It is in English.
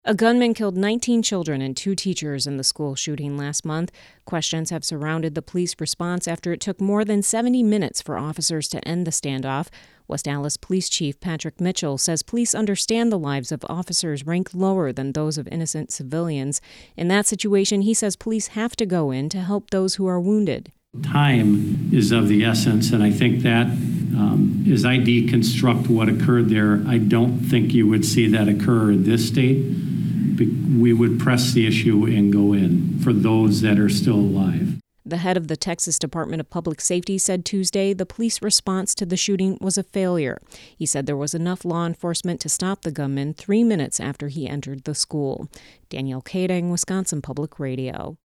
A gunman killed 19 children and 2 teachers in the school shooting last month. Questions have surrounded the police response after it took more than 70 minutes for officers to end the standoff. West Allis Police Chief Patrick Mitchell says police understand the lives of officers rank lower than those of innocent civilians. In that situation, he says police have to go in to help those who are wounded. Time is of the essence, and I think that as I deconstruct what occurred there, I don't think you would see that occur in this state. We would press the issue and go in for those that are still alive. The head of the Texas Department of Public Safety said Tuesday the police response to the shooting was a failure. He said there was enough law enforcement to stop the gunman 3 minutes after he entered the school. Danielle Kading, Wisconsin Public Radio.